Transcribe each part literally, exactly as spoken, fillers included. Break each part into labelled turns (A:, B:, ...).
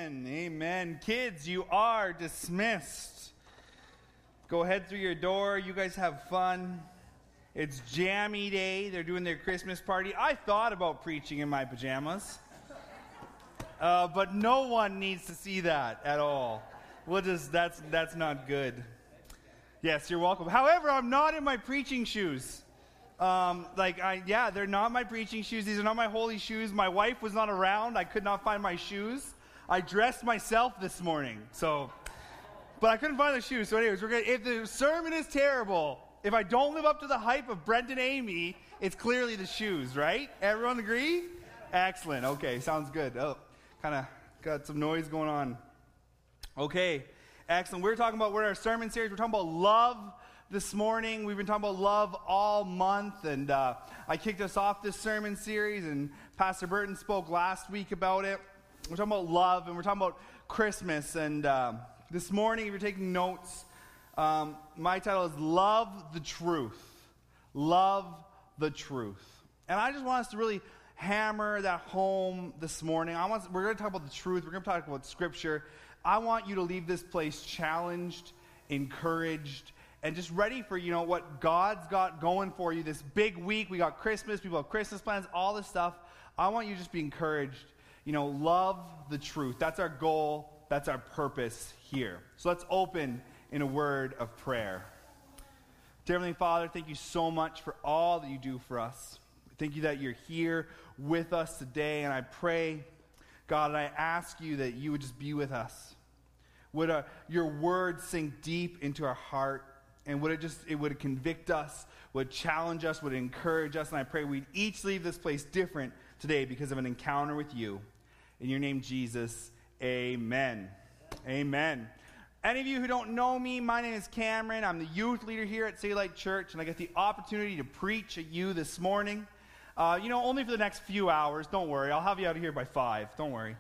A: Amen. Amen. Kids, you are dismissed. Go ahead through your door. You guys have fun. It's Jammy Day. They're doing their Christmas party. I thought about preaching in my pajamas. Uh, but no one needs to see that at all. We'll just, that's, that's not good. Yes, you're welcome. However, I'm not in my preaching shoes. Um, like, I, yeah, they're not my preaching shoes. These are not my holy shoes. My wife was not around. I could not find my shoes. I dressed myself this morning, so, but I couldn't find the shoes. So anyways, we're gonna, if the sermon is terrible, if I don't live up to the hype of Brent and Amy, it's clearly the shoes, right? Everyone agree? Excellent. Okay, sounds good. Oh, kind of got some noise going on. Okay, excellent. We're talking about, we're in our sermon series. We're talking about love this morning. We've been talking about love all month, and uh, I kicked us off this sermon series, and Pastor Burton spoke last week about it. We're talking about love, and we're talking about Christmas, and uh, this morning, if you're taking notes, um, my title is Love the Truth. Love the Truth. And I just want us to really hammer that home this morning. I want, we're going to talk about the truth. We're going to talk about Scripture. I want you to leave this place challenged, encouraged, and just ready for, you know, what God's got going for you this big week. We got Christmas, people have Christmas plans, all this stuff. I want you to just be encouraged. You know, love the truth. That's our goal. That's our purpose here. So let's open in a word of prayer. Dear Heavenly Father, thank you so much for all that you do for us. Thank you that you're here with us today. And I pray, God, and I ask you that you would just be with us. Would uh, your word sink deep into our heart? And would it just, it would convict us, would challenge us, would encourage us. And I pray we'd each leave this place different today because of an encounter with you. In your name, Jesus, amen. Amen. Any of you who don't know me, my name is Cameron. I'm the youth leader here at City Light Church, and I get the opportunity to preach at you this morning. Uh, you know, only for the next few hours. Don't worry. I'll have you out of here by five. Don't worry.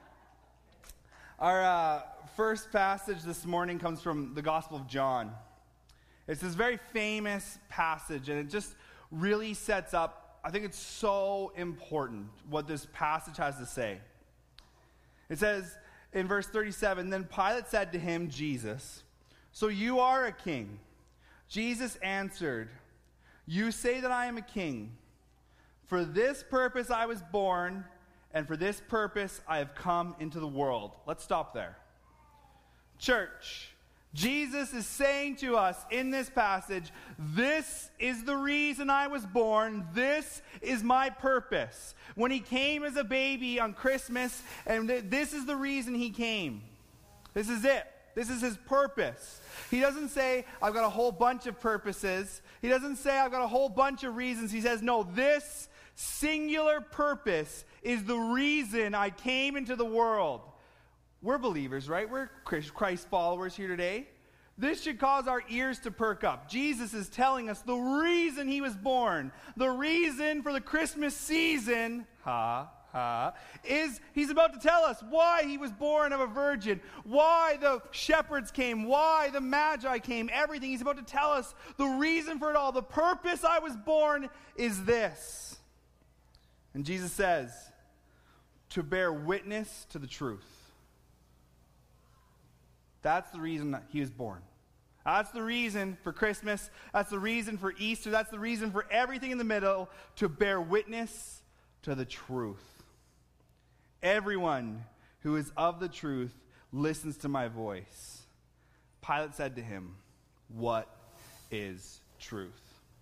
A: Our uh, first passage this morning comes from the Gospel of John. It's this very famous passage, and it just really sets up, I think it's so important what this passage has to say. It says in verse thirty-seven, then Pilate said to him, Jesus, so you are a king. Jesus answered, you say that I am a king. For this purpose I was born, and for this purpose I have come into the world. Let's stop there. Church, Jesus is saying to us in this passage, this is the reason I was born. This is my purpose. When he came as a baby on Christmas, and th- this is the reason he came. This is it. This is his purpose. He doesn't say, I've got a whole bunch of purposes. He doesn't say, I've got a whole bunch of reasons. He says, no, this singular purpose is the reason I came into the world. We're believers, right? We're Christ followers here today. This should cause our ears to perk up. Jesus is telling us the reason he was born, the reason for the Christmas season, ha, ha, is he's about to tell us why he was born of a virgin, why the shepherds came, why the magi came, everything. He's about to tell us the reason for it all. The purpose I was born is this. And Jesus says, to bear witness to the truth. That's the reason that he was born. That's the reason for Christmas. That's the reason for Easter. That's the reason for everything in the middle, to bear witness to the truth. Everyone who is of the truth listens to my voice. Pilate said to him, what is truth?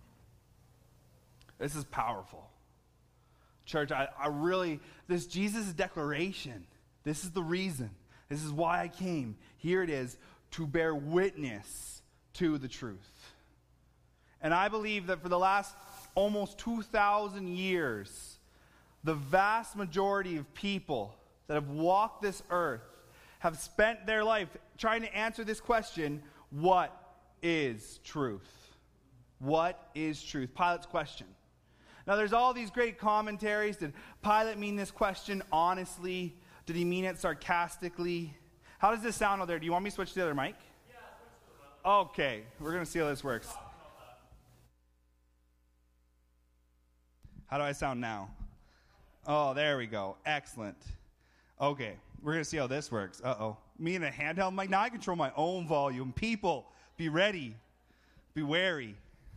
A: This is powerful. Church, I, I really, this Jesus' declaration, this is the reason. This is why I came. Here it is, to bear witness to the truth. And I believe that for the last almost two thousand years, the vast majority of people that have walked this earth have spent their life trying to answer this question, what is truth? What is truth? Pilate's question. Now there's all these great commentaries. Did Pilate mean this question honestly? Did he mean it sarcastically? How does this sound out there? Do you want me to switch to the other mic? Yeah, switch to the other. Okay, we're going to see how this works. How do I sound now? Oh, there we go. Excellent. Okay, we're going to see how this works. Uh-oh. Me and a handheld mic. Now I control my own volume. People, be ready. Be wary.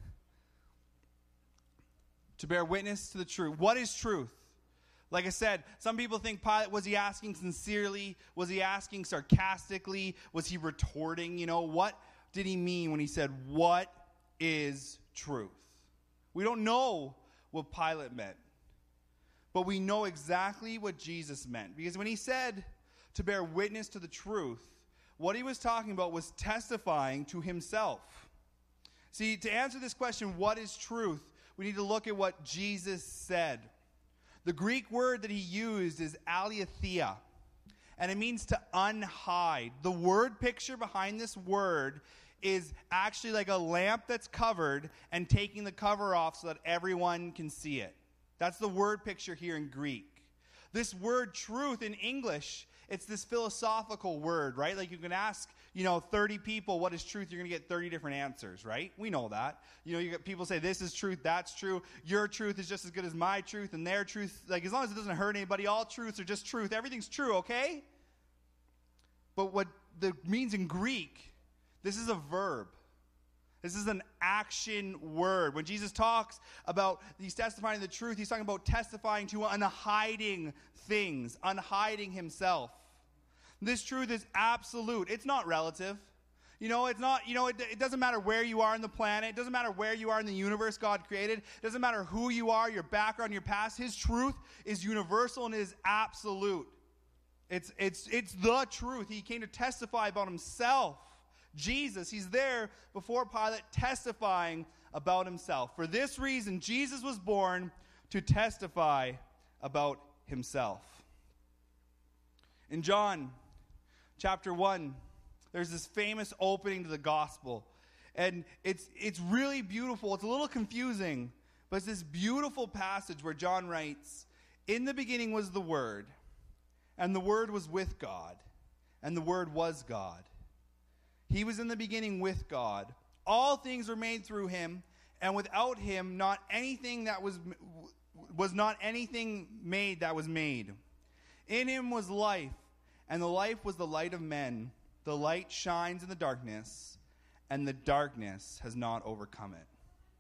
A: To bear witness to the truth. What is truth? Like I said, some people think Pilate, was he asking sincerely? Was he asking sarcastically? Was he retorting? You know, what did he mean when he said, what is truth? We don't know what Pilate meant. But we know exactly what Jesus meant. Because when he said to bear witness to the truth, what he was talking about was testifying to himself. See, to answer this question, what is truth? We need to look at what Jesus said. The Greek word that he used is aletheia, and it means to unhide. The word picture behind this word is actually like a lamp that's covered and taking the cover off so that everyone can see it. That's the word picture here in Greek. This word truth in English, it's this philosophical word, right? Like you can ask, you know, thirty people, what is truth? You're going to get thirty different answers, right? We know that. You know, you get people say, this is truth, that's true. Your truth is just as good as my truth, and their truth, like as long as it doesn't hurt anybody, all truths are just truth. Everything's true, okay? But what the means in Greek, this is a verb. This is an action word. When Jesus talks about he's testifying the truth, he's talking about testifying to unhiding things, unhiding himself. This truth is absolute. It's not relative. You know, it's not, you know, it, it doesn't matter where you are in the planet. It doesn't matter where you are in the universe God created. It doesn't matter who you are, your background, your past. His truth is universal and is absolute. It's, it's, it's the truth. He came to testify about himself. Jesus, he's there before Pilate testifying about himself. For this reason, Jesus was born to testify about himself. In John chapter one, there's this famous opening to the gospel. And it's it's really beautiful. It's a little confusing, but it's this beautiful passage where John writes, "In the beginning was the Word, and the Word was with God, and the Word was God. He was in the beginning with God. All things were made through him, and without him not anything that was was not anything made that was made. In him was life, and the life was the light of men. The light shines in the darkness, and the darkness has not overcome it."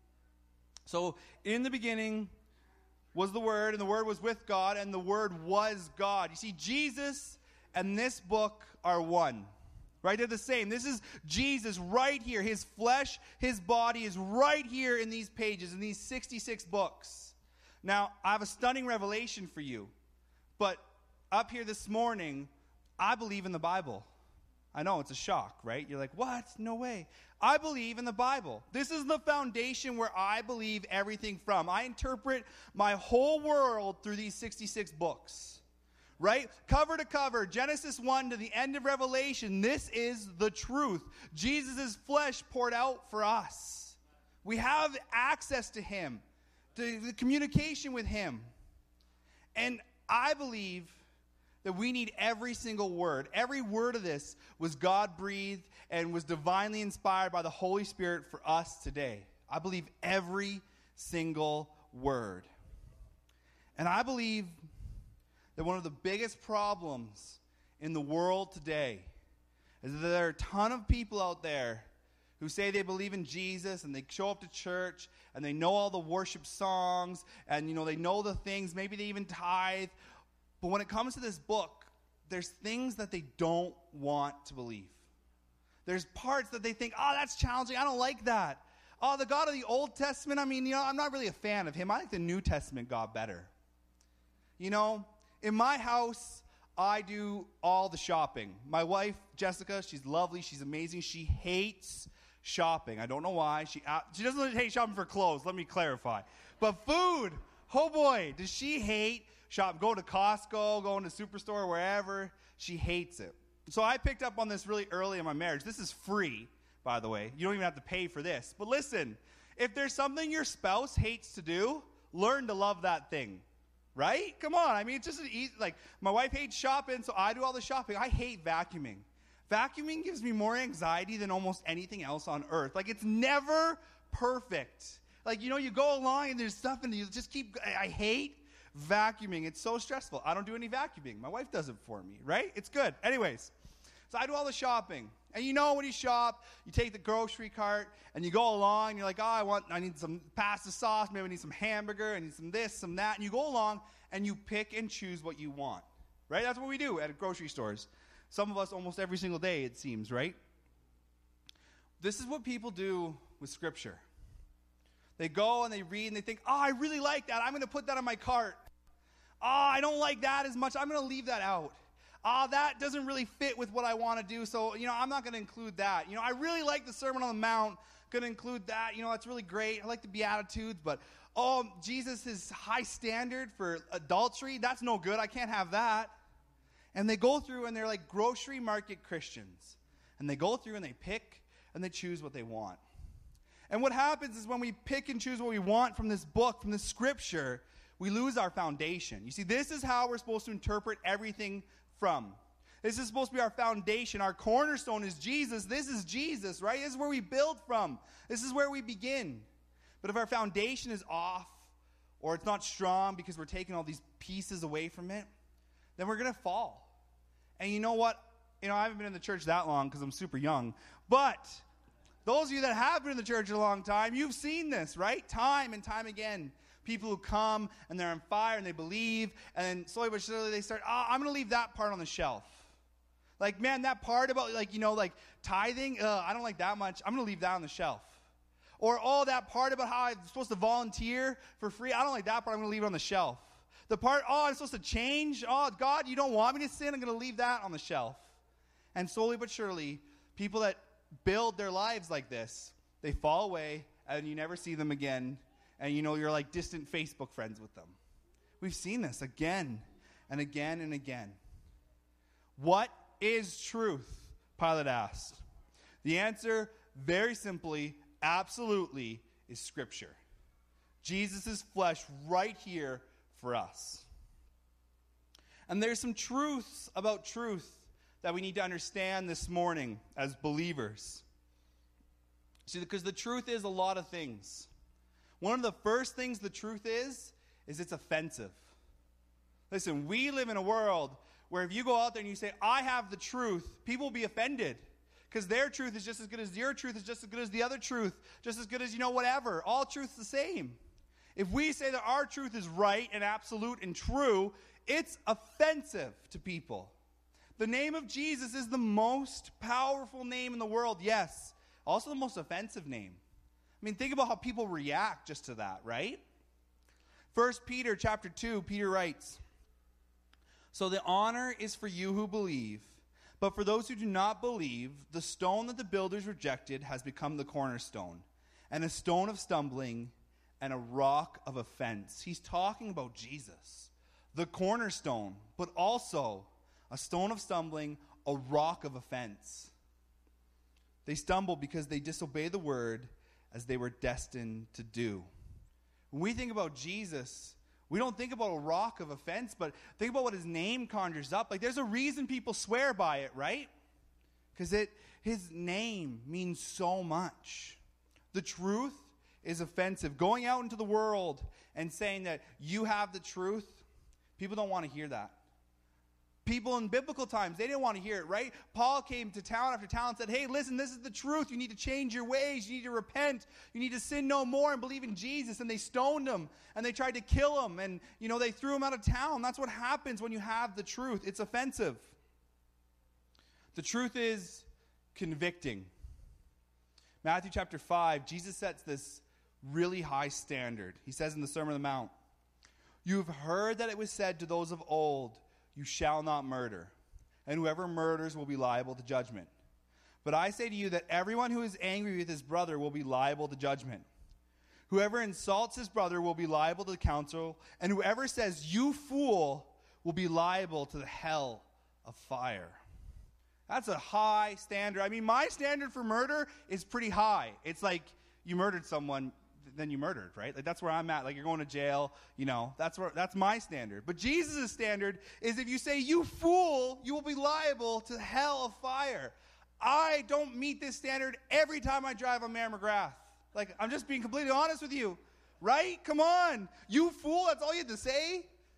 A: So, in the beginning was the Word, and the Word was with God, and the Word was God. You see, Jesus and this book are one. Right? They're the same. This is Jesus right here. His flesh, his body is right here in these pages, in these sixty-six books. Now, I have a stunning revelation for you. But up here this morning, I believe in the Bible. I know, it's a shock, right? You're like, what? No way. I believe in the Bible. This is the foundation where I believe everything from. I interpret my whole world through these sixty-six books. Right? Cover to cover, Genesis one to the end of Revelation, this is the truth. Jesus' flesh poured out for us. We have access to him, to the communication with him. And I believe that we need every single word. Every word of this was God-breathed and was divinely inspired by the Holy Spirit for us today. I believe every single word. And I believe that one of the biggest problems in the world today is that there are a ton of people out there who say they believe in Jesus and they show up to church and they know all the worship songs and, you know, they know the things, maybe they even tithe. But when it comes to this book, there's things that they don't want to believe. There's parts that they think, oh, that's challenging. I don't like that. Oh, the God of the Old Testament, I mean, you know, I'm not really a fan of him. I like the New Testament God better. You know, in my house, I do all the shopping. My wife, Jessica, she's lovely. She's amazing. She hates shopping. I don't know why. She uh, she doesn't hate shopping for clothes. Let me clarify. But food, oh boy, does she hate shopping. Go to Costco, going to Superstore, wherever. She hates it. So I picked up on this really early in my marriage. This is free, by the way. You don't even have to pay for this. But listen, if there's something your spouse hates to do, learn to love that thing. Right? Come on. I mean, it's just an easy, like, my wife hates shopping, so I do all the shopping. I hate vacuuming. Vacuuming gives me more anxiety than almost anything else on earth. Like, it's never perfect. Like, you know, you go along and there's stuff and you just keep, I, I hate vacuuming. It's so stressful. I don't do any vacuuming. My wife does it for me, right? It's good. Anyways, so I do all the shopping. And you know when you shop, you take the grocery cart and you go along and you're like, oh, I want, I need some pasta sauce, maybe I need some hamburger, I need some this, some that. And you go along and you pick and choose what you want, right? That's what we do at grocery stores. Some of us almost every single day, it seems, right? This is what people do with Scripture. They go and they read and they think, oh, I really like that. I'm going to put that on my cart. Oh, I don't like that as much. I'm going to leave that out. Ah, oh, that doesn't really fit with what I want to do, so, you know, I'm not going to include that. You know, I really like the Sermon on the Mount, going to include that. You know, that's really great. I like the Beatitudes, but, oh, Jesus' high standard for adultery, that's no good. I can't have that. And they go through, and they're like grocery market Christians. And they go through, and they pick, and they choose what they want. And what happens is when we pick and choose what we want from this book, from this Scripture, we lose our foundation. You see, this is how we're supposed to interpret everything from. This is supposed to be our foundation. Our cornerstone is Jesus. This is Jesus, right? This is where we build from. This is where we begin. But if our foundation is off or it's not strong because we're taking all these pieces away from it, then we're going to fall. And you know what? You know, I haven't been in the church that long because I'm super young. But those of you that have been in the church a long time, you've seen this, right? Time and time again. People who come and they're on fire and they believe, and then slowly but surely they start, oh, I'm going to leave that part on the shelf. Like, man, that part about, like, you know, like tithing, uh, I don't like that much. I'm going to leave that on the shelf. Or, oh, that part about how I'm supposed to volunteer for free, I don't like that part. I'm going to leave it on the shelf. The part, oh, I'm supposed to change. Oh, God, you don't want me to sin. I'm going to leave that on the shelf. And slowly but surely, people that build their lives like this, they fall away, and you never see them again. And, you know, you're like distant Facebook friends with them. We've seen this again and again and again. What is truth? Pilate asked. The answer, very simply, absolutely, is Scripture. Jesus' flesh right here for us. And there's some truths about truth that we need to understand this morning as believers. See, because the truth is a lot of things. One of the first things the truth is, is it's offensive. Listen, we live in a world where if you go out there and you say, I have the truth, people will be offended. Because their truth is just as good as your truth, is just as good as the other truth, just as good as, you know, whatever. All truth's the same. If we say that our truth is right and absolute and true, it's offensive to people. The name of Jesus is the most powerful name in the world, yes. Also the most offensive name. I mean, think about how people react just to that, right? First Peter chapter two, Peter writes, so the honor is for you who believe, but for those who do not believe, the stone that the builders rejected has become the cornerstone, and a stone of stumbling and a rock of offense. He's talking about Jesus, the cornerstone, but also a stone of stumbling, a rock of offense. They stumble because they disobey the word as they were destined to do. When we think about Jesus, we don't think about a rock of offense, but think about what his name conjures up. Like, there's a reason people swear by it, right? Because it his name means so much. The truth is offensive. Going out into the world and saying that you have the truth, people don't want to hear that. People in biblical times, they didn't want to hear it, right? Paul came to town after town and said, hey, listen, this is the truth. You need to change your ways. You need to repent. You need to sin no more and believe in Jesus. And they stoned him, and they tried to kill him, and, you know, they threw him out of town. That's what happens when you have the truth. It's offensive. The truth is convicting. Matthew chapter five, Jesus sets this really high standard. He says in the Sermon on the Mount, you've heard that it was said to those of old, you shall not murder, and whoever murders will be liable to judgment. But I say to you that everyone who is angry with his brother will be liable to judgment. Whoever insults his brother will be liable to the council, and whoever says, you fool, will be liable to the hell of fire. That's a high standard. I mean, my standard for murder is pretty high. It's like you murdered someone, then you murdered, right? Like, that's where I'm at. Like, you're going to jail, you know, that's where that's my standard. But Jesus' standard is if you say, you fool, you will be liable to hell of fire. I don't meet this standard every time I drive on Mayor McGrath. Like, I'm just being completely honest with you, right? Come on. You fool, that's all you have to say?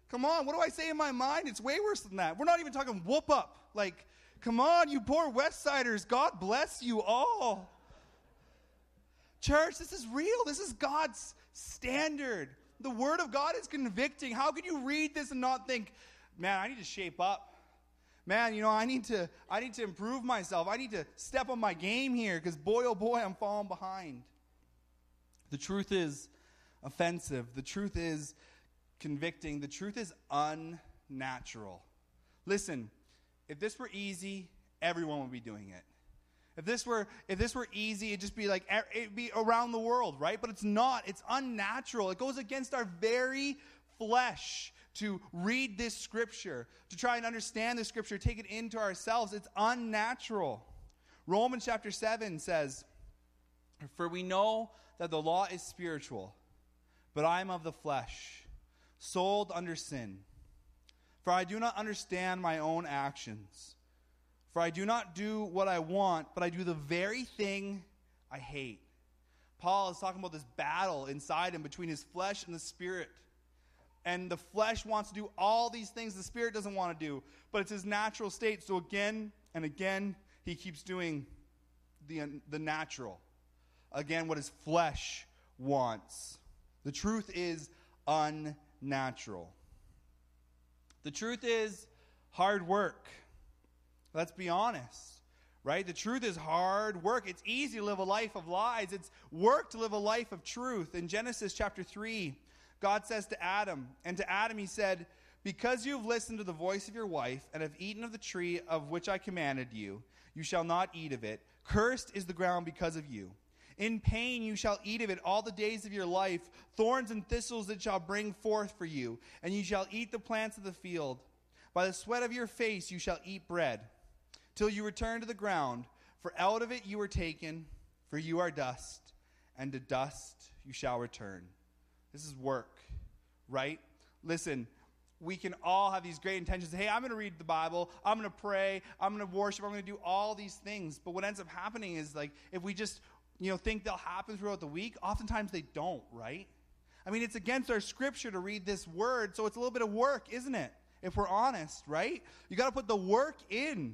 A: Come on, what do I say in my mind? It's way worse than that. We're not even talking whoop up. Like, come on, you poor West Siders. God bless you all. Church, this is real. This is God's standard. The Word of God is convicting. How can you read this and not think, man, I need to shape up. Man, you know, I need to I need to improve myself. I need to step on my game here because boy, oh boy, I'm falling behind. The truth is offensive. The truth is convicting. The truth is unnatural. Listen, if this were easy, everyone would be doing it. If this were if this were easy, it'd just be like it'd be around the world, right? But it's not. It's unnatural. It goes against our very flesh to read this scripture, to try and understand this scripture, take it into ourselves. It's unnatural. Romans chapter seven says, "For we know that the law is spiritual, but I am of the flesh, sold under sin. For I do not understand my own actions. For I do not do what I want, but I do the very thing I hate." Paul is talking about this battle inside him between his flesh and the spirit. And the flesh wants to do all these things the spirit doesn't want to do. But it's his natural state. So again and again, he keeps doing the, the natural. Again, what his flesh wants. The truth is unnatural. The truth is hard work. Let's be honest, right? The truth is hard work. It's easy to live a life of lies. It's work to live a life of truth. In Genesis chapter three, God says to Adam, and to Adam he said, "Because you have listened to the voice of your wife and have eaten of the tree of which I commanded you, you shall not eat of it. Cursed is the ground because of you. In pain you shall eat of it all the days of your life. Thorns and thistles it shall bring forth for you, and you shall eat the plants of the field. By the sweat of your face you shall eat bread, till you return to the ground. For out of it you were taken, for you are dust, and to dust you shall return." This is work, right? Listen, we can all have these great intentions. Hey, I'm going to read the Bible. I'm going to pray. I'm going to worship. I'm going to do all these things. But what ends up happening is, like, if we just, you know, think they'll happen throughout the week, oftentimes they don't, right? I mean, it's against our scripture to read this word, so it's a little bit of work, isn't it? If we're honest, right? You got to put the work in.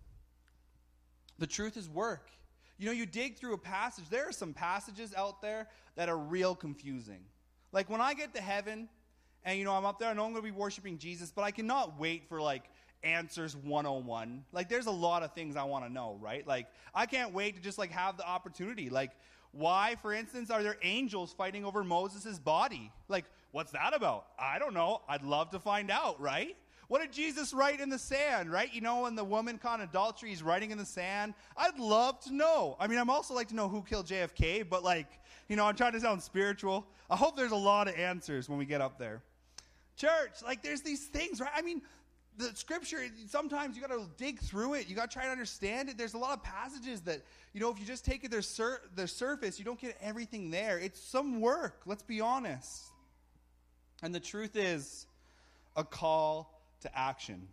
A: The truth is work. You know, you dig through a passage. There are some passages out there that are real confusing. Like when I get to heaven and, you know, I'm up there, I know I'm going to be worshiping Jesus, but I cannot wait for, like, answers one oh one. Like, there's a lot of things I want to know, right? Like, I can't wait to just, like, have the opportunity. Like, why, for instance, are there angels fighting over Moses' body? Like, what's that about? I don't know. I'd love to find out, right? What did Jesus write in the sand, right? You know, when the woman caught in adultery, he's writing in the sand. I'd love to know. I mean, I'm also like to know who killed J F K, but, like, you know, I'm trying to sound spiritual. I hope there's a lot of answers when we get up there. Church, like, there's these things, right? I mean, the scripture, sometimes you got to dig through it. You got to try to understand it. There's a lot of passages that, you know, if you just take it their, sur- their surface, you don't get everything there. It's some work, let's be honest. And the truth is a call to action.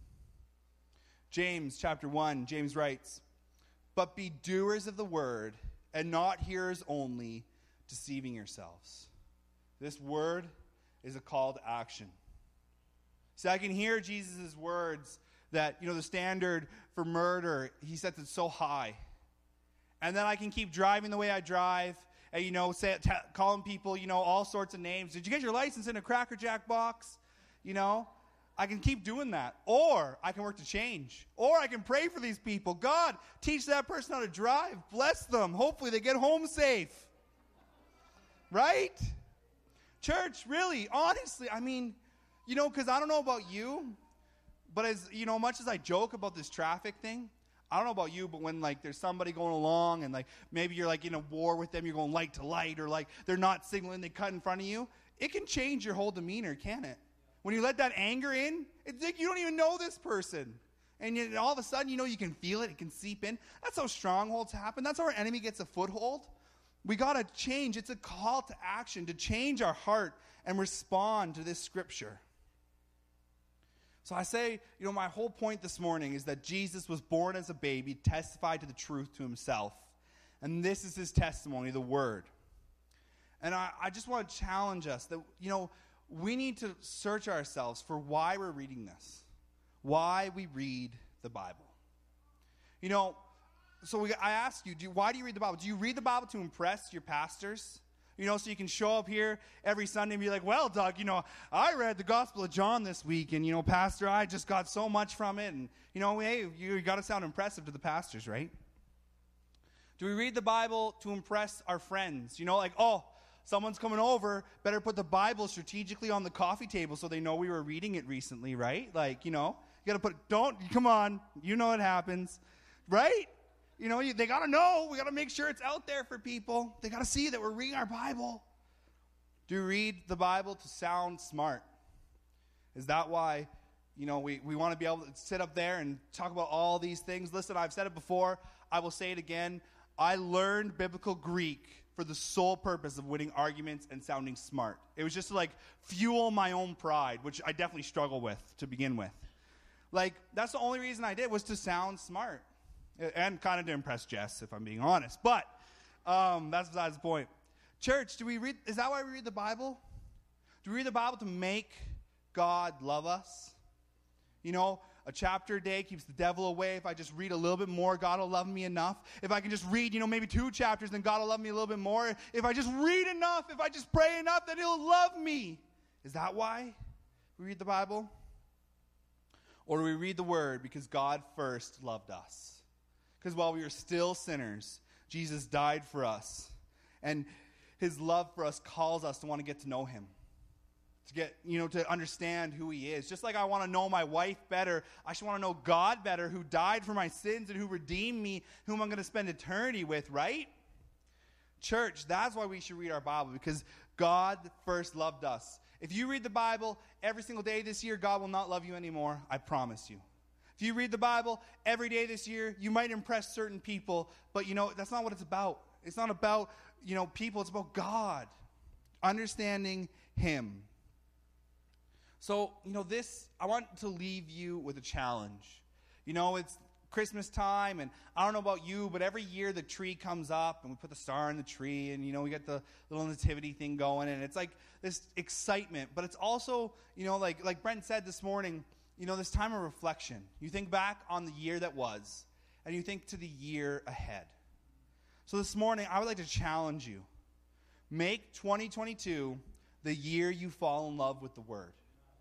A: James chapter one, James writes, "But be doers of the word and not hearers only, deceiving yourselves." This word is a call to action. So I can hear Jesus' words that, you know, the standard for murder, he sets it so high. And then I can keep driving the way I drive and, you know, say, t- calling people, you know, all sorts of names. Did you get your license in a Cracker Jack box? You know, I can keep doing that. Or I can work to change. Or I can pray for these people. God, teach that person how to drive. Bless them. Hopefully they get home safe. Right? Church, really, honestly, I mean, you know, because I don't know about you, but as, you know, much as I joke about this traffic thing, I don't know about you, but when, like, there's somebody going along and, like, maybe you're, like, in a war with them, you're going light to light, or, like, they're not signaling, they cut in front of you, it can change your whole demeanor, can't it? When you let that anger in, it's like you don't even know this person. And you, all of a sudden, you know, you can feel it, it can seep in. That's how strongholds happen. That's how our enemy gets a foothold. We got to change. It's a call to action, to change our heart and respond to this scripture. So I say, you know, my whole point this morning is that Jesus was born as a baby, testified to the truth to himself. And this is his testimony, the word. And I, I just want to challenge us that, you know, we need to search ourselves for why we're reading this, why we read the Bible. You know, so we, I ask you, do, why do you read the Bible? Do you read the Bible to impress your pastors? You know, so you can show up here every Sunday and be like, well, Doug, you know, I read the Gospel of John this week, and, you know, Pastor, I just got so much from it. And, you know, hey, you got to sound impressive to the pastors, right? Do we read the Bible to impress our friends? You know, like, oh, someone's coming over, better put the Bible strategically on the coffee table so they know we were reading it recently, right? Like, you know, you got to put, don't, come on, you know what happens, right? You know, you, they got to know. We got to make sure it's out there for people. They got to see that we're reading our Bible. Do we read the Bible to sound smart? Is that why, you know, we, we want to be able to sit up there and talk about all these things? Listen, I've said it before. I will say it again. I learned biblical Greek for the sole purpose of winning arguments and sounding smart. It was just to, like, fuel my own pride, which I definitely struggle with to begin with. Like, that's the only reason I did, was to sound smart. And kind of to impress Jess, if I'm being honest. But um, that's besides the point. Church, do we read? Is that why we read the Bible? Do we read the Bible to make God love us? You know, a chapter a day keeps the devil away. If I just read a little bit more, God will love me enough. If I can just read, you know, maybe two chapters, then God will love me a little bit more. If I just read enough, if I just pray enough, then He'll love me. Is that why we read the Bible? Or do we read the Word because God first loved us? Because while we were still sinners, Jesus died for us. And His love for us calls us to want to get to know Him. To get, you know, to understand who He is. Just like I want to know my wife better, I should want to know God better, who died for my sins and who redeemed me, whom I'm going to spend eternity with, right? Church, that's why we should read our Bible, because God first loved us. If you read the Bible every single day this year, God will not love you anymore. I promise you. If you read the Bible every day this year, you might impress certain people, but, you know, that's not what it's about. It's not about, you know, people. It's about God, understanding Him. So, you know, this, I want to leave you with a challenge. You know, it's Christmas time, and I don't know about you, but every year the tree comes up, and we put the star in the tree, and, you know, we get the little nativity thing going, and it's like this excitement. But it's also, you know, like like Brent said this morning, you know, this time of reflection. You think back on the year that was, and you think to the year ahead. So this morning, I would like to challenge you. Make twenty twenty-two the year you fall in love with the Word.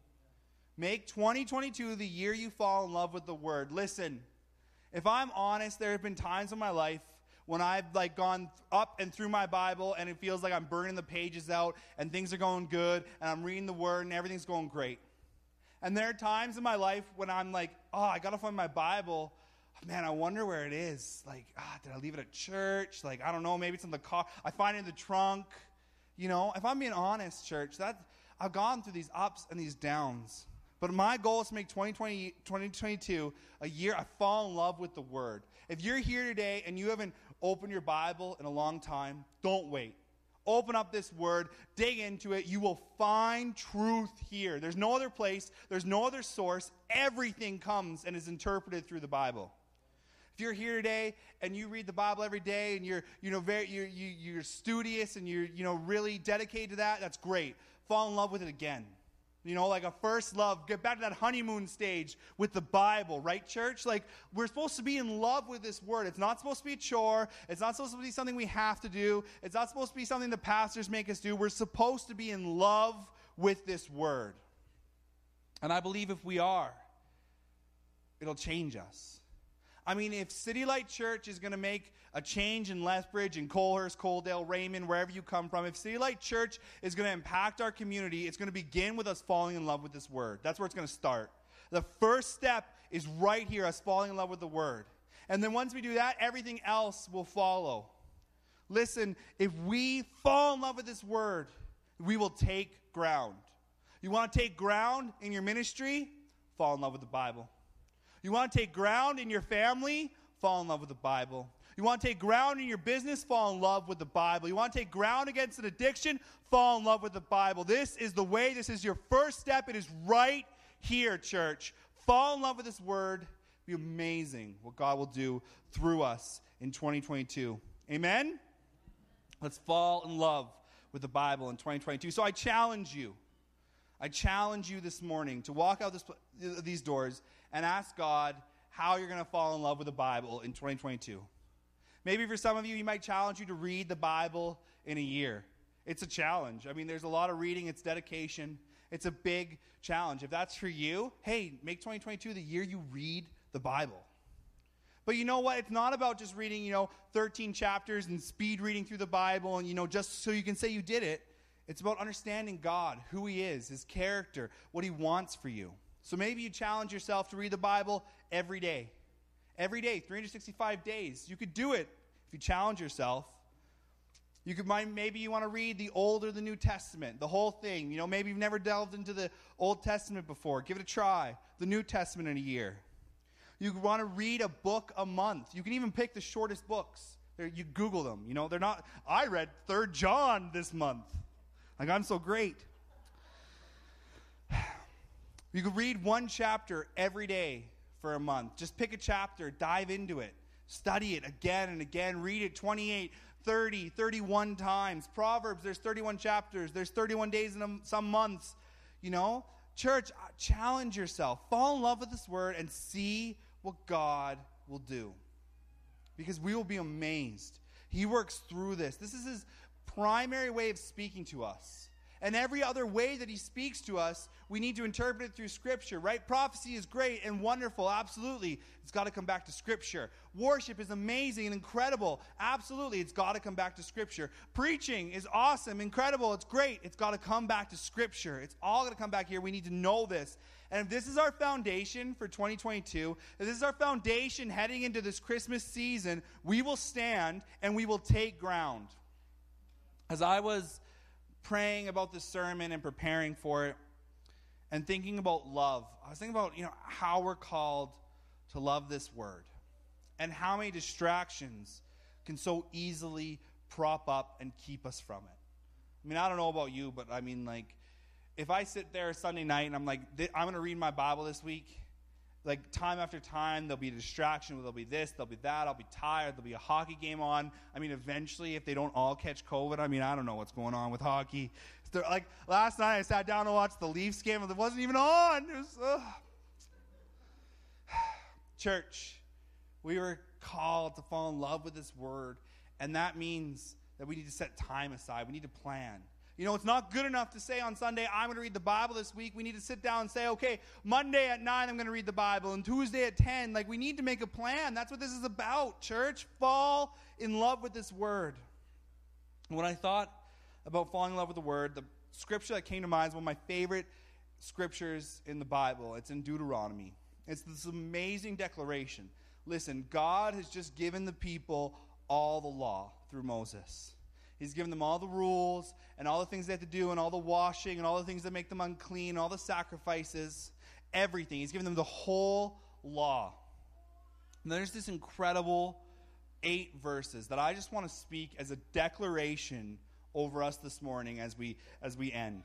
A: Make twenty twenty-two the year you fall in love with the Word. Listen, if I'm honest, there have been times in my life when I've, like, gone up and through my Bible, and it feels like I'm burning the pages out, and things are going good, and I'm reading the Word, and everything's going great. And there are times in my life when I'm like, oh, I got to find my Bible. Man, I wonder where it is. Like, ah, did I leave it at church? Like, I don't know, maybe it's in the car. I find it in the trunk. You know, if I'm being honest, church, that I've gone through these ups and these downs. But my goal is to make twenty twenty, twenty twenty-two a year I fall in love with the Word. If you're here today and you haven't opened your Bible in a long time, don't wait. Open up this Word, dig into it. You will find truth here. There's no other place. There's no other source. Everything comes and is interpreted through the Bible. If you're here today and you read the Bible every day and you're, you know, very, you're, you, you're studious and you're, you know, really dedicated to that, that's great. Fall in love with it again. You know, like a first love. Get back to that honeymoon stage with the Bible, right, church? Like, we're supposed to be in love with this Word. It's not supposed to be a chore. It's not supposed to be something we have to do. It's not supposed to be something the pastors make us do. We're supposed to be in love with this Word. And I believe if we are, it'll change us. I mean, if City Light Church is going to make a change in Lethbridge and Colehurst, Coaldale, Raymond, wherever you come from, if City Light Church is going to impact our community, it's going to begin with us falling in love with this Word. That's where it's going to start. The first step is right here, us falling in love with the Word. And then once we do that, everything else will follow. Listen, if we fall in love with this Word, we will take ground. You want to take ground in your ministry? Fall in love with the Bible. You want to take ground in your family? Fall in love with the Bible. You want to take ground in your business? Fall in love with the Bible. You want to take ground against an addiction? Fall in love with the Bible. This is the way. This is your first step. It is right here, church. Fall in love with this Word. It'll be amazing what God will do through us in twenty twenty-two. Amen? Let's fall in love with the Bible in twenty twenty-two. So I challenge you. I challenge you this morning to walk out this, these doors and ask God how you're going to fall in love with the Bible in twenty twenty-two. Maybe for some of you, he might challenge you to read the Bible in a year. It's a challenge. I mean, there's a lot of reading. It's dedication. It's a big challenge. If that's for you, hey, make twenty twenty-two the year you read the Bible. But you know what? It's not about just reading, you know, thirteen chapters and speed reading through the Bible and, you know, just so you can say you did it. It's about understanding God, who he is, his character, what he wants for you. So maybe you challenge yourself to read the Bible every day. Every day, three hundred sixty-five days. You could do it if you challenge yourself. You could mind, maybe you want to read the Old or the New Testament, the whole thing. You know, maybe you've never delved into the Old Testament before. Give it a try. The New Testament in a year. You want to read a book a month. You can even pick the shortest books. You Google them. You know, they're not. I read Third John this month. Like, I'm so great. You could read one chapter every day for a month. Just pick a chapter, dive into it, study it again and again, read it twenty-eight, thirty, thirty-one times. Proverbs, there's thirty-one chapters. There's thirty-one days in a, some months. You know, church, challenge yourself. Fall in love with this word and see what God will do. Because we will be amazed. He works through this. This is his primary way of speaking to us. And every other way that he speaks to us, we need to interpret it through Scripture, right? Prophecy is great and wonderful, absolutely. It's got to come back to Scripture. Worship is amazing and incredible, absolutely. It's got to come back to Scripture. Preaching is awesome, incredible, it's great. It's got to come back to Scripture. It's all going to come back here. We need to know this. And if this is our foundation for twenty twenty-two, if this is our foundation heading into this Christmas season, we will stand and we will take ground. As I was praying about this sermon and preparing for it and thinking about love, I was thinking about, you know, how we're called to love this word and how many distractions can so easily prop up and keep us from it. I mean, I don't know about you, but I mean, like, if I sit there Sunday night and I'm like, I'm going to read my Bible this week, like time after time, there'll be a distraction. There'll be this, there'll be that. I'll be tired. There'll be a hockey game on. I mean, eventually, if they don't all catch COVID, I mean, I don't know what's going on with hockey. So, like last night, I sat down to watch the Leafs game, and it wasn't even on. It was, ugh. Church, we were called to fall in love with this word, and that means that we need to set time aside. We need to plan. You know, it's not good enough to say on Sunday, I'm going to read the Bible this week. We need to sit down and say, okay, Monday at nine, I'm going to read the Bible, and Tuesday at ten. Like, we need to make a plan. That's what this is about, church. Fall in love with this word. And when I thought about falling in love with the word, the scripture that came to mind is one of my favorite scriptures in the Bible. It's in Deuteronomy. It's this amazing declaration. Listen, God has just given the people all the law through Moses. He's given them all the rules and all the things they have to do and all the washing and all the things that make them unclean, all the sacrifices, everything. He's given them the whole law. And there's this incredible eight verses that I just want to speak as a declaration over us this morning as we as we end.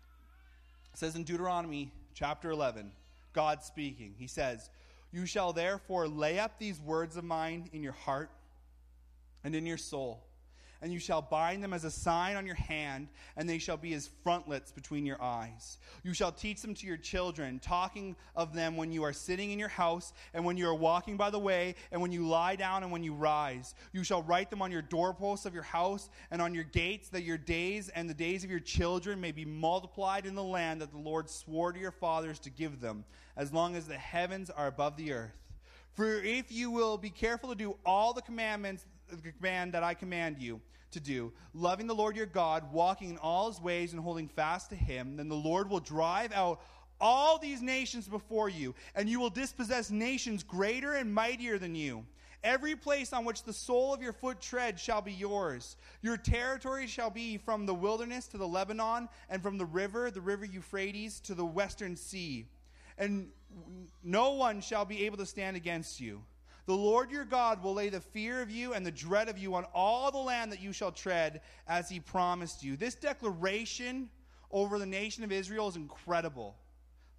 A: It says in Deuteronomy chapter eleven, God speaking. He says, "You shall therefore lay up these words of mine in your heart and in your soul, and you shall bind them as a sign on your hand, and they shall be as frontlets between your eyes. You shall teach them to your children, talking of them when you are sitting in your house, and when you are walking by the way, and when you lie down, and when you rise. You shall write them on your doorposts of your house, and on your gates, that your days and the days of your children may be multiplied in the land that the Lord swore to your fathers to give them, as long as the heavens are above the earth. For if you will be careful to do all the commandments, the command that I command you to do, loving the Lord your God, walking in all his ways and holding fast to him, then the Lord will drive out all these nations before you, and you will dispossess nations greater and mightier than you. Every place on which the sole of your foot treads shall be yours. Your territory shall be from the wilderness to the Lebanon, and from the river, the river Euphrates, to the western sea. And no one shall be able to stand against you. The Lord your God will lay the fear of you and the dread of you on all the land that you shall tread, as he promised you." This declaration over the nation of Israel is incredible.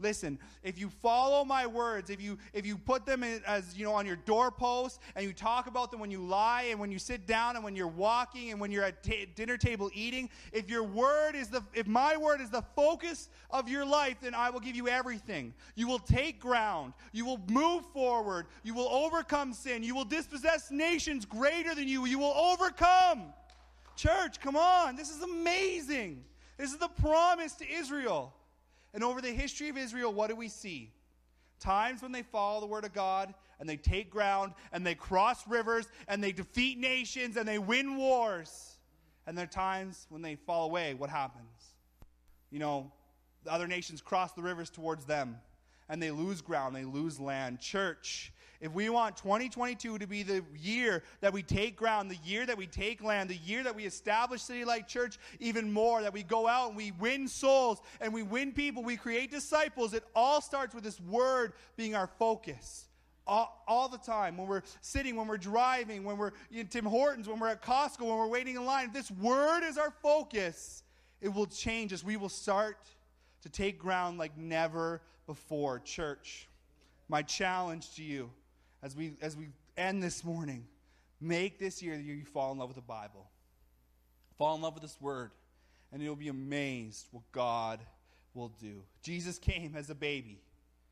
A: Listen, if you follow my words, if you if you put them in, as you know on your doorpost, and you talk about them when you lie and when you sit down and when you're walking and when you're at t- dinner table eating, if your word is the if my word is the focus of your life, then I will give you everything. You will take ground. You will move forward. You will overcome sin. You will dispossess nations greater than you. You will overcome. Church, come on. This is amazing. This is the promise to Israel. And over the history of Israel, what do we see? Times when they follow the word of God, and they take ground, and they cross rivers, and they defeat nations, and they win wars. And there are times when they fall away. What happens? You know, the other nations cross the rivers towards them, and they lose ground, they lose land. Church, if we want twenty twenty-two to be the year that we take ground, the year that we take land, the year that we establish City Light Church even more, that we go out and we win souls and we win people, we create disciples, it all starts with this word being our focus. All, all the time, when we're sitting, when we're driving, when we're in Tim Hortons, when we're at Costco, when we're waiting in line, if this word is our focus, it will change us. We will start to take ground like never before. Church, my challenge to you as we as we end this morning, make this year the year you fall in love with the Bible. Fall in love with this word, and you'll be amazed what God will do. Jesus came as a baby.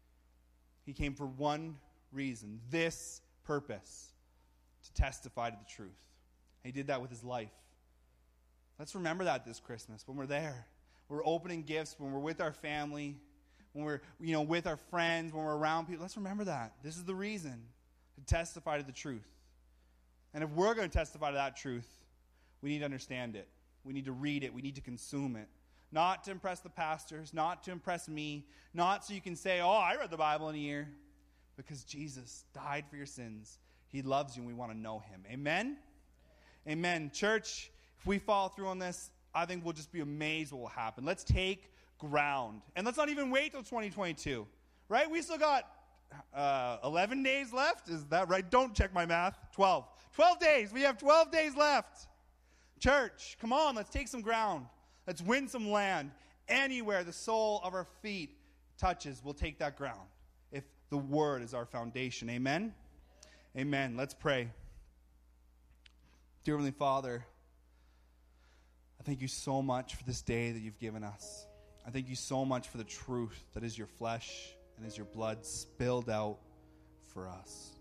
A: He came for one reason, this purpose, to testify to the truth. And he did that with his life. Let's remember that this Christmas when we're there. We're opening gifts, when we're with our family, when we're you know with our friends, when we're around people. Let's remember that. This is the reason, to testify to the truth. And if we're going to testify to that truth, we need to understand it. We need to read it. We need to consume it. Not to impress the pastors, not to impress me, not so you can say, oh, I read the Bible in a year. Because Jesus died for your sins. He loves you and we want to know him. Amen? Amen. Church, if we follow through on this, I think we'll just be amazed what will happen. Let's take ground. And let's not even wait till twenty twenty-two. Right? We still got uh, eleven days left. Is that right? Don't check my math. twelve. twelve days. We have twelve days left. Church, come on. Let's take some ground. Let's win some land. Anywhere the sole of our feet touches, we'll take that ground. If the word is our foundation. Amen? Amen. Let's pray. Dear Heavenly Father, I thank you so much for this day that you've given us. I thank you so much for the truth that is your flesh and is your blood spilled out for us.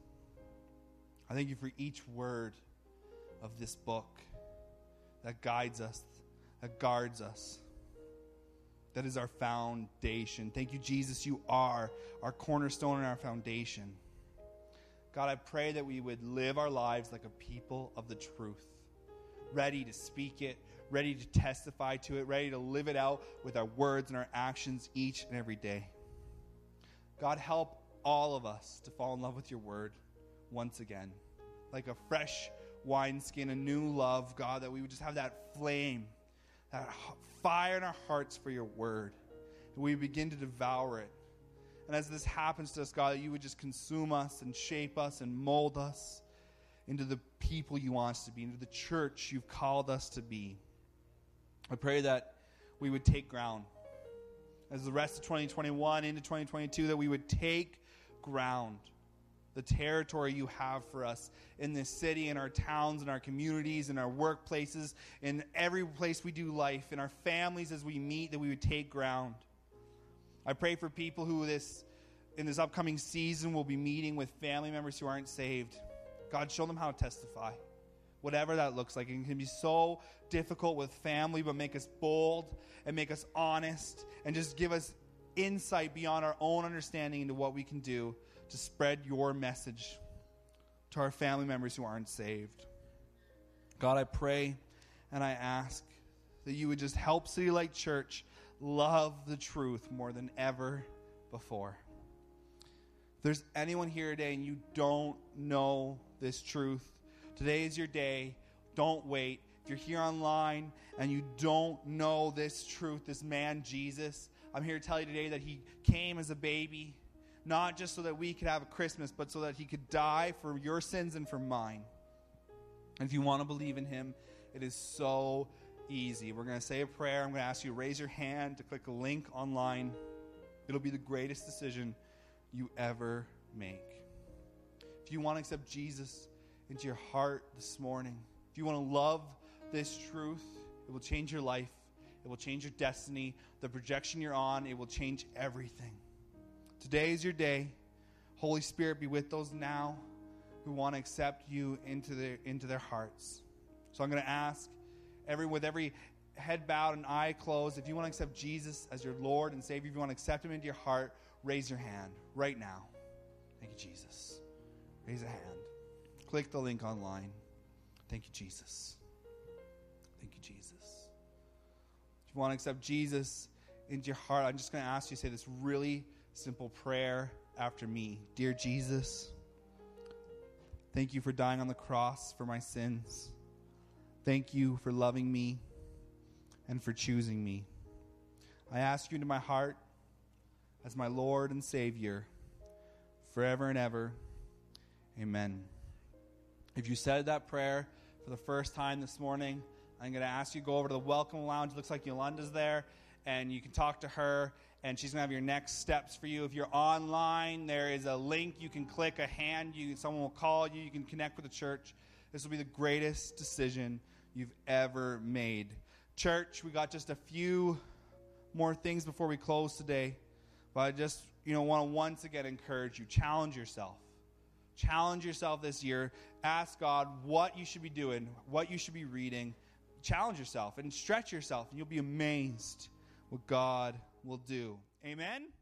A: I thank you for each word of this book that guides us, that guards us. That is our foundation. Thank you, Jesus. You are our cornerstone and our foundation. God, I pray that we would live our lives like a people of the truth, ready to speak it, ready to testify to it, ready to live it out with our words and our actions each and every day. God, help all of us to fall in love with your word once again, like a fresh wineskin, a new love, God, that we would just have that flame, that fire in our hearts for your word. And we begin to devour it. And as this happens to us, God, that you would just consume us and shape us and mold us into the people you want us to be, into the church you've called us to be. I pray that we would take ground. As the rest of twenty twenty-one into twenty twenty-two, that we would take ground. The territory you have for us in this city, in our towns, in our communities, in our workplaces, in every place we do life, in our families as we meet, that we would take ground. I pray for people who this in this upcoming season will be meeting with family members who aren't saved. God, show them how to testify, whatever that looks like. It can be so difficult with family, but make us bold and make us honest and just give us insight beyond our own understanding into what we can do to spread your message to our family members who aren't saved. God, I pray and I ask that you would just help City Light Church love the truth more than ever before. If there's anyone here today and you don't know this truth, today is your day. Don't wait. If you're here online and you don't know this truth, this man Jesus, I'm here to tell you today that he came as a baby, not just so that we could have a Christmas, but so that he could die for your sins and for mine. And if you want to believe in him, it is so easy. We're going to say a prayer. I'm going to ask you to raise your hand to click a link online. It'll be the greatest decision you ever make. If you want to accept Jesus into your heart this morning, if you want to love this truth, it will change your life. It will change your destiny. The projection you're on, it will change everything. Today is your day. Holy Spirit, be with those now who want to accept you into their into their hearts. So I'm going to ask, every with every head bowed and eye closed, if you want to accept Jesus as your Lord and Savior, if you want to accept him into your heart, raise your hand right now. Thank you, Jesus. Raise a hand. Click the link online. Thank you, Jesus. Thank you, Jesus. If you want to accept Jesus into your heart, I'm just going to ask you to say this really simple prayer after me. Dear Jesus, thank you for dying on the cross for my sins. Thank you for loving me and for choosing me. I ask you into my heart as my Lord and Savior forever and ever. Amen. If you said that prayer for the first time this morning, I'm going to ask you to go over to the Welcome Lounge. It looks like Yolanda's there, and you can talk to her, and she's going to have your next steps for you. If you're online, there is a link. You can click a hand. You, someone will call you. You can connect with the church. This will be the greatest decision you've ever made. Church, we got just a few more things before we close today. But I just, you know, want to once again encourage you. Challenge yourself. Challenge yourself this year. Ask God what you should be doing, what you should be reading. Challenge yourself and stretch yourself, and you'll be amazed what God will do. Amen?